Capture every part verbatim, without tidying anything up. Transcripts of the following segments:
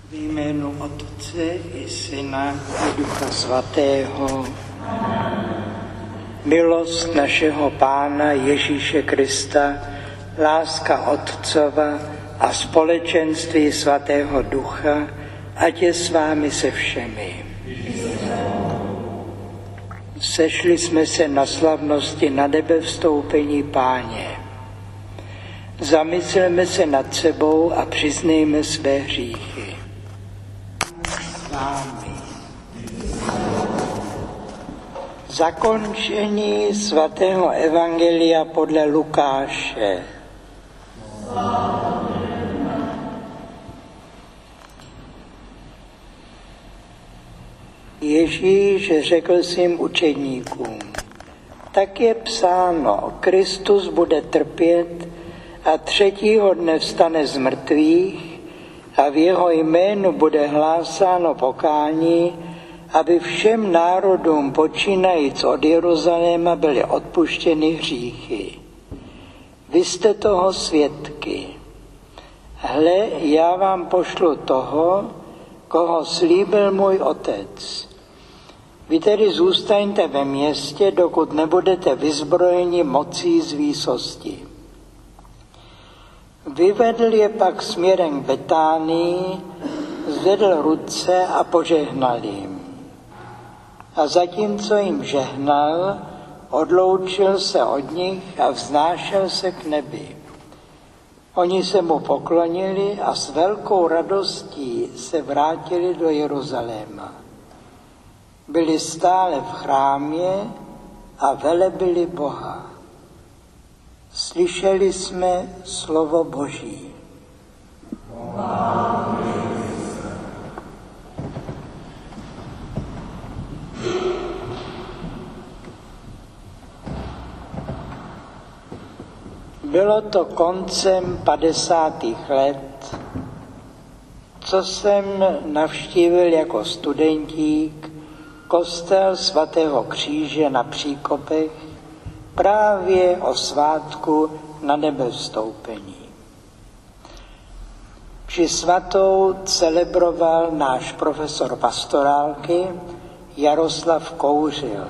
V jménu Otce i Syna i Ducha Svatého. Milost našeho Pána Ježíše Krista, láska Otcova a společenství Svatého Ducha, ať je s vámi se všemi. Sešli jsme se na slavnosti na nebe vstoupení Páně. Zamysleme se nad sebou a přiznejme své hříchy. Vámi. Zakončení svatého evangelia podle Lukáše. Ježíš řekl svým učedníkům: tak je psáno, Kristus bude trpět a třetího dne vstane z mrtvých a v jeho jménu bude hlásáno pokání, aby všem národům počínajíc od Jeruzaléma byly odpuštěny hříchy. Vy jste toho svědky. Hle, já vám pošlu toho, koho slíbil můj Otec. Vy tedy zůstaňte ve městě, dokud nebudete vyzbrojeni mocí z výsosti. Vyvedl je pak směrem k Betánii, zvedl ruce a požehnal jim. A zatímco jim žehnal, odloučil se od nich a vznášel se k nebi. Oni se mu poklonili a s velkou radostí se vrátili do Jeruzaléma. Byli stále v chrámě a velebili Boha. Slyšeli jsme slovo Boží. Bylo to koncem padesátých let, co jsem navštívil jako studentík kostel svatého Kříže na Příkopech právě o svátku na nebe vstoupení. Při svatou celebroval náš profesor pastorálky Jaroslav Kouřil.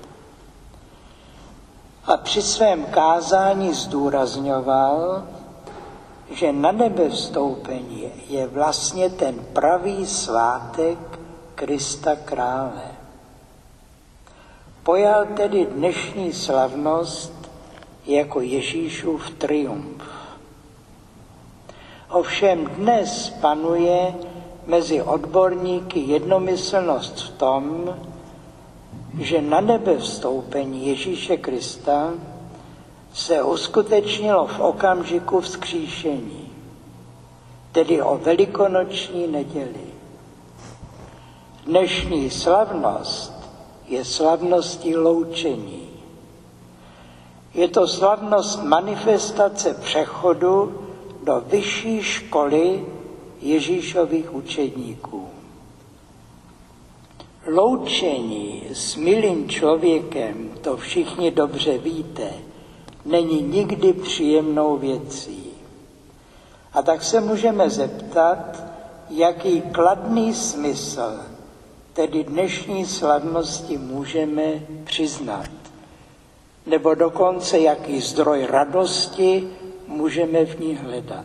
A při svém kázání zdůrazňoval, že na nebe vstoupení je vlastně ten pravý svátek Krista Krále. Pojal tedy dnešní slavnost jako Ježíšův triumf. Ovšem dnes panuje mezi odborníky jednomyslnost v tom, že na nebe vstoupení Ježíše Krista se uskutečnilo v okamžiku vzkříšení, tedy o velikonoční neděli. Dnešní slavnost je slavností loučení. Je to slavnost manifestace přechodu do vyšší školy Ježíšových učedníků. Loučení s milým člověkem, to všichni dobře víte, není nikdy příjemnou věcí. A tak se můžeme zeptat, jaký kladný smysl tedy dnešní slavnosti můžeme přiznat, nebo dokonce jaký zdroj radosti můžeme v ní hledat.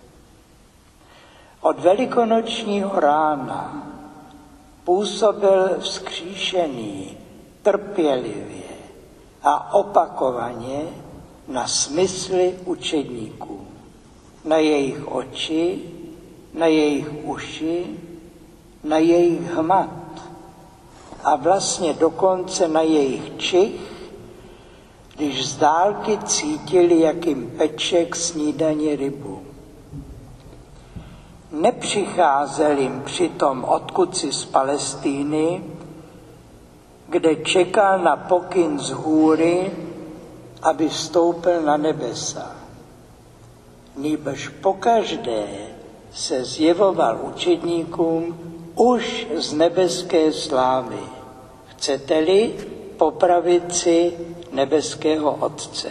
Od velikonočního rána působil vzkříšený trpělivě a opakovaně na smysly učedníků, na jejich oči, na jejich uši, na jejich hmat a vlastně dokonce na jejich čich, když z dálky cítili, jak jim peče k snídani rybu. Nepřicházel jim přitom odkud z Palestíny, kde čekal na pokyn z hůry, aby vstoupil na nebesa. Nýbrž pokaždé se zjevoval učedníkům už z nebeské slávy. Chcete-li, po pravici nebeského Otce.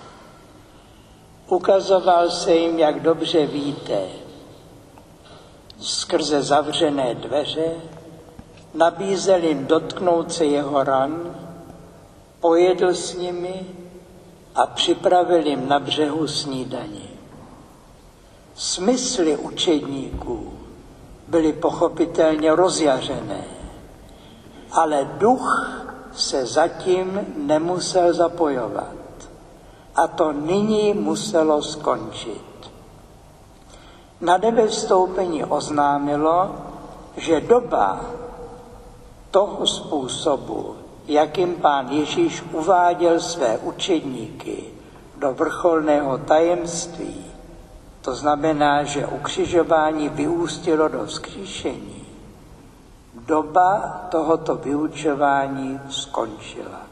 Ukazoval se jim, jak dobře víte, skrze zavřené dveře, nabízel jim dotknout se jeho ran, pojedl s nimi a připravil jim na břehu snídani. Smysly učedníků byly pochopitelně rozjařené, ale duch se zatím nemusel zapojovat. A to nyní muselo skončit. Na nebevstoupení oznámilo, že doba toho způsobu, jakým Pán Ježíš uváděl své učedníky do vrcholného tajemství, to znamená, že ukřižování vyústilo do vzkříšení, doba tohoto vyučování skončila.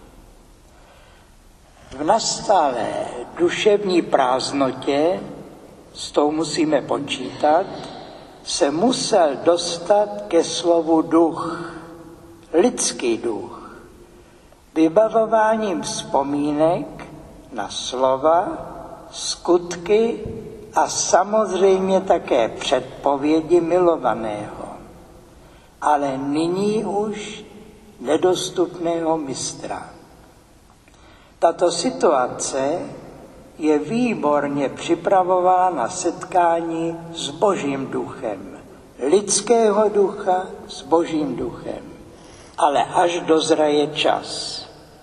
V nastalé duševní prázdnotě, s tou musíme počítat, se musel dostat ke slovu duch, lidský duch, vybavováním vzpomínek na slova, skutky a samozřejmě také předpovědi milovaného, ale nyní už nedostupného mistra. Tato situace je výborně připravována setkání s Božím duchem, lidského ducha s Božím duchem, ale až dozraje čas.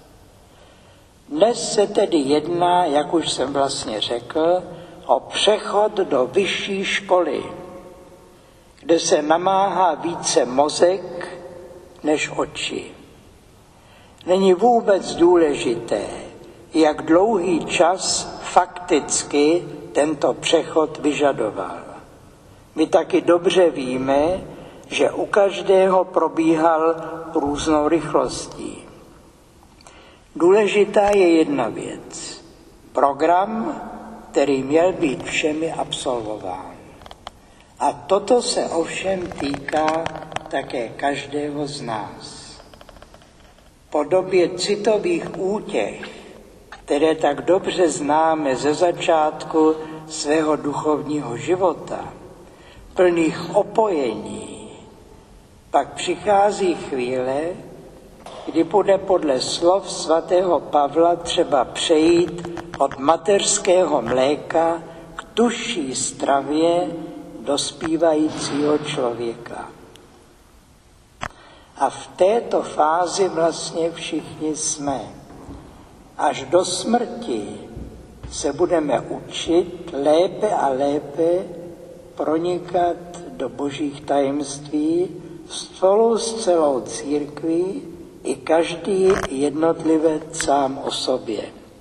Dnes se tedy jedná, jak už jsem vlastně řekl, o přechod do vyšší školy, kde se namáhá více mozek než oči. Není vůbec důležité, jak dlouhý čas fakticky tento přechod vyžadoval. My taky dobře víme, že u každého probíhal různou rychlostí. Důležitá je jedna věc. Program, který měl být všemi absolvován. A toto se ovšem týká také každého z nás. Po době citových útěch, které tak dobře známe ze začátku svého duchovního života, plných opojení, pak přichází chvíle, kdy bude podle slov svatého Pavla třeba přejít od mateřského mléka k tužší stravě dospívajícího člověka. A v této fázi vlastně všichni jsme. Až do smrti se budeme učit lépe a lépe pronikat do božích tajemství spolu s celou církví i každý jednotlivec sám o sobě.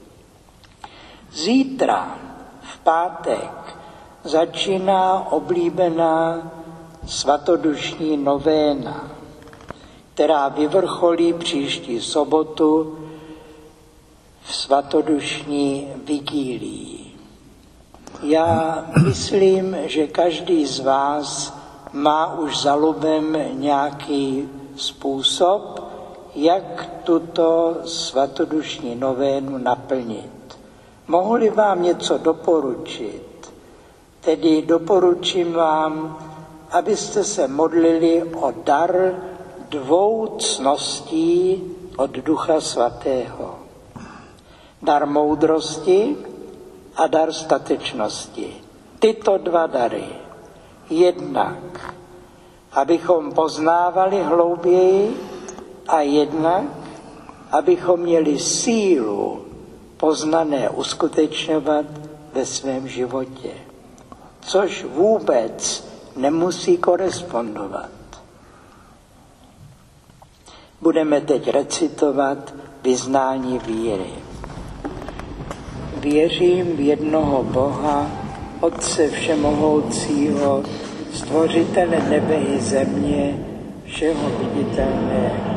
Zítra, v pátek, začíná oblíbená svatodušní novéna, která vyvrcholí příští sobotu v svatodušní vigílii. Já myslím, že každý z vás má už za lubem nějaký způsob, jak tuto svatodušní novénu naplnit. Mohu-li vám něco doporučit, tedy doporučím vám, abyste se modlili o dar dvou cností od Ducha Svatého. Dar moudrosti a dar statečnosti. Tyto dva dary. Jednak, abychom poznávali hlouběji, a jednak, abychom měli sílu poznané uskutečňovat ve svém životě. Což vůbec nemusí korespondovat. Budeme teď recitovat vyznání víry. Věřím v jednoho Boha, Otce všemohoucího, stvořitele nebe i země, všeho viditelného